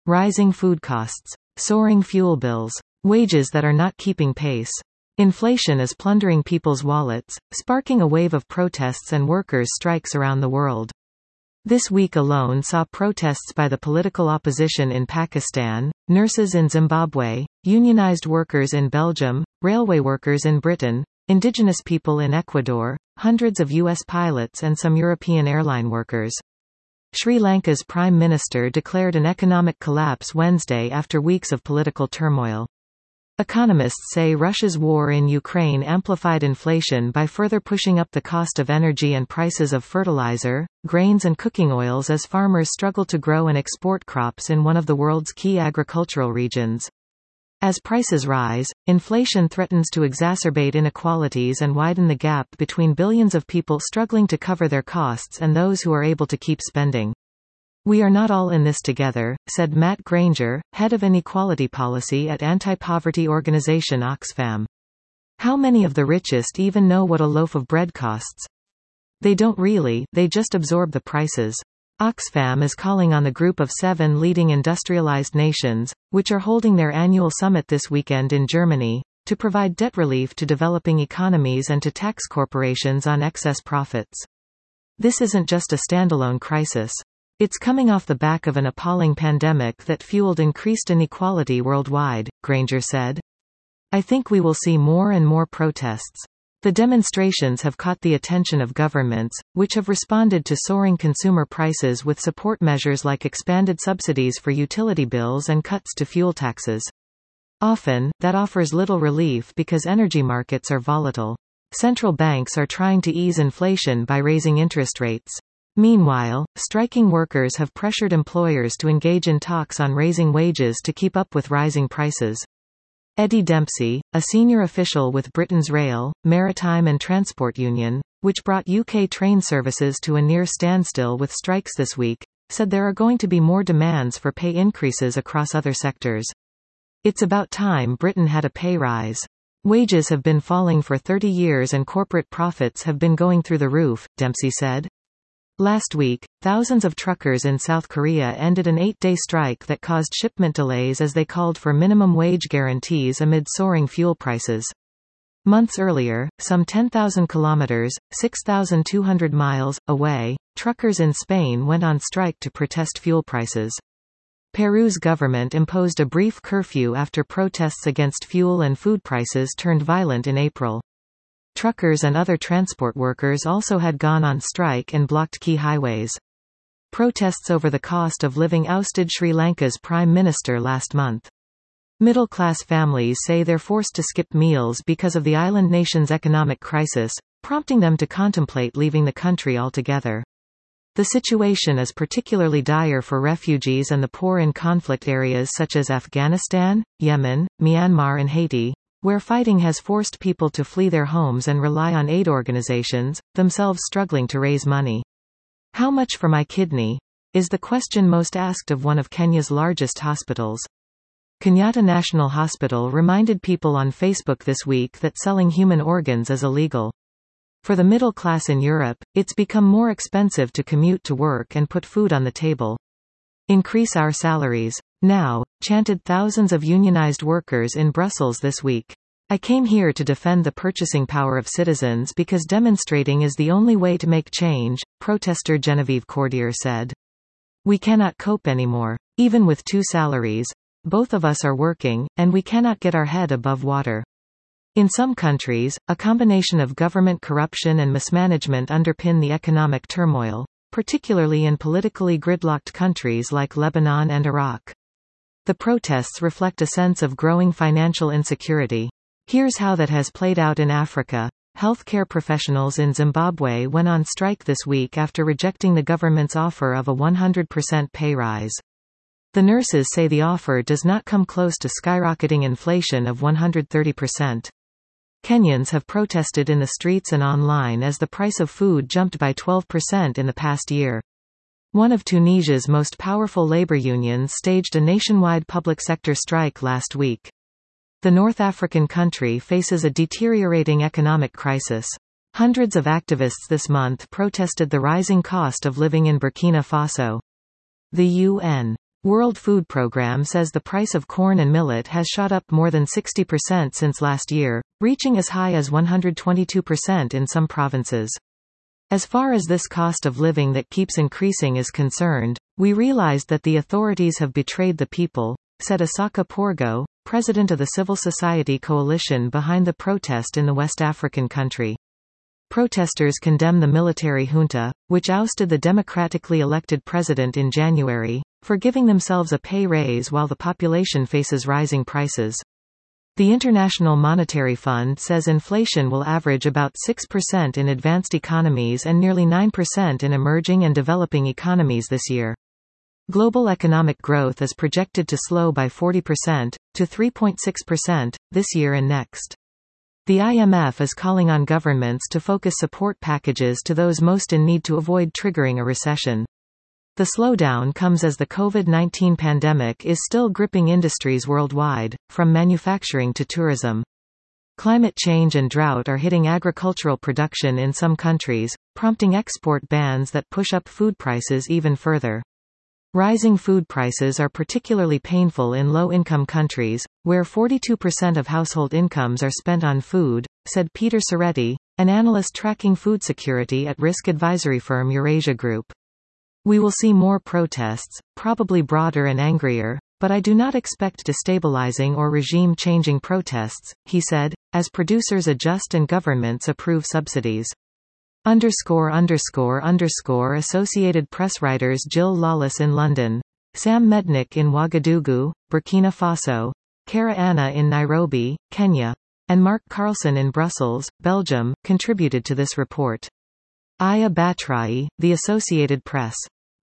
Rising food costs. Soaring fuel bills. Wages that are not keeping pace. Inflation is plundering people's wallets, sparking a wave of protests and workers' strikes around the world. This week alone saw protests by the political opposition in Pakistan, nurses in Zimbabwe, unionized workers in Belgium, railway workers in Britain, indigenous people in Ecuador, hundreds of U.S. pilots and some European airline workers. Sri Lanka's Prime Minister declared an economic collapse Wednesday after weeks of political turmoil. Economists say Russia's war in Ukraine amplified inflation by further pushing up the cost of energy and prices of fertilizer, grains and cooking oils as farmers struggle to grow and export crops in one of the world's key agricultural regions. As prices rise, inflation threatens to exacerbate inequalities and widen the gap between billions of people struggling to cover their costs and those who are able to keep spending. "We are not all in this together," said Matt Granger, head of inequality policy at anti-poverty organization Oxfam. "How many of the richest even know what a loaf of bread costs? They don't really, they just absorb the prices." Oxfam is calling on the Group of 7 leading industrialized nations, which are holding their annual summit this weekend in Germany, to provide debt relief to developing economies and to tax corporations on excess profits. This isn't just a standalone crisis. It's coming off the back of an appalling pandemic that fueled increased inequality worldwide, Granger said. "I think we will see more and more protests. The demonstrations have caught the attention of governments, which have responded to soaring consumer prices with support measures like expanded subsidies for utility bills and cuts to fuel taxes. Often, that offers little relief because energy markets are volatile. Central banks are trying to ease inflation by raising interest rates. Meanwhile, striking workers have pressured employers to engage in talks on raising wages to keep up with rising prices." Eddie Dempsey, a senior official with Britain's Rail, Maritime and Transport Union, which brought UK train services to a near standstill with strikes this week, said there are going to be more demands for pay increases across other sectors. "It's about time Britain had a pay rise. Wages have been falling for 30 years and corporate profits have been going through the roof," Dempsey said. Last week, thousands of truckers in South Korea ended an 8-day strike that caused shipment delays as they called for minimum wage guarantees amid soaring fuel prices. Months earlier, some 10,000 kilometers, 6,200 miles, away, truckers in Spain went on strike to protest fuel prices. Peru's government imposed a brief curfew after protests against fuel and food prices turned violent in April. Truckers and other transport workers also had gone on strike and blocked key highways. Protests over the cost of living ousted Sri Lanka's prime minister last month. Middle-class families say they're forced to skip meals because of the island nation's economic crisis, prompting them to contemplate leaving the country altogether. The situation is particularly dire for refugees and the poor in conflict areas such as Afghanistan, Yemen, Myanmar and Haiti, where fighting has forced people to flee their homes and rely on aid organizations, themselves struggling to raise money. "How much for my kidney?" is the question most asked of one of Kenya's largest hospitals. Kenyatta National Hospital reminded people on Facebook this week that selling human organs is illegal. For the middle class in Europe, it's become more expensive to commute to work and put food on the table. "Increase our salaries now," chanted thousands of unionized workers in Brussels this week. "I came here to defend the purchasing power of citizens because demonstrating is the only way to make change," protester Genevieve Cordier said. "We cannot cope anymore. Even with 2 salaries. Both of us are working, and we cannot get our head above water." In some countries, a combination of government corruption and mismanagement underpin the economic turmoil, particularly in politically gridlocked countries like Lebanon and Iraq. The protests reflect a sense of growing financial insecurity. Here's how that has played out in Africa. Healthcare professionals in Zimbabwe went on strike this week after rejecting the government's offer of a 100% pay rise. The nurses say the offer does not come close to skyrocketing inflation of 130%. Kenyans have protested in the streets and online as the price of food jumped by 12% in the past year. One of Tunisia's most powerful labor unions staged a nationwide public sector strike last week. The North African country faces a deteriorating economic crisis. Hundreds of activists this month protested the rising cost of living in Burkina Faso. The UN World Food Programme says the price of corn and millet has shot up more than 60% since last year, reaching as high as 122% in some provinces. As far as this cost of living that keeps increasing is concerned, we realized that the authorities have betrayed the people, said Asaka Porgo, president of the civil society coalition behind the protest in the West African country. Protesters condemn the military junta, which ousted the democratically elected president in January, for giving themselves a pay raise while the population faces rising prices. The International Monetary Fund says inflation will average about 6% in advanced economies and nearly 9% in emerging and developing economies this year. Global economic growth is projected to slow by 40%, to 3.6%, this year and next. The IMF is calling on governments to focus support packages to those most in need to avoid triggering a recession. The slowdown comes as the COVID-19 pandemic is still gripping industries worldwide, from manufacturing to tourism. Climate change and drought are hitting agricultural production in some countries, prompting export bans that push up food prices even further. Rising food prices are particularly painful in low-income countries, where 42% of household incomes are spent on food, said Peter Soretti, an analyst tracking food security at risk advisory firm Eurasia Group. We will see more protests, probably broader and angrier, but I do not expect destabilizing or regime-changing protests, he said, as producers adjust and governments approve subsidies. Associated Press writers Jill Lawless in London, Sam Mednick in Ouagadougou, Burkina Faso, Kara Anna in Nairobi, Kenya, and Mark Carlson in Brussels, Belgium, contributed to this report. Aya Batrai, The Associated Press.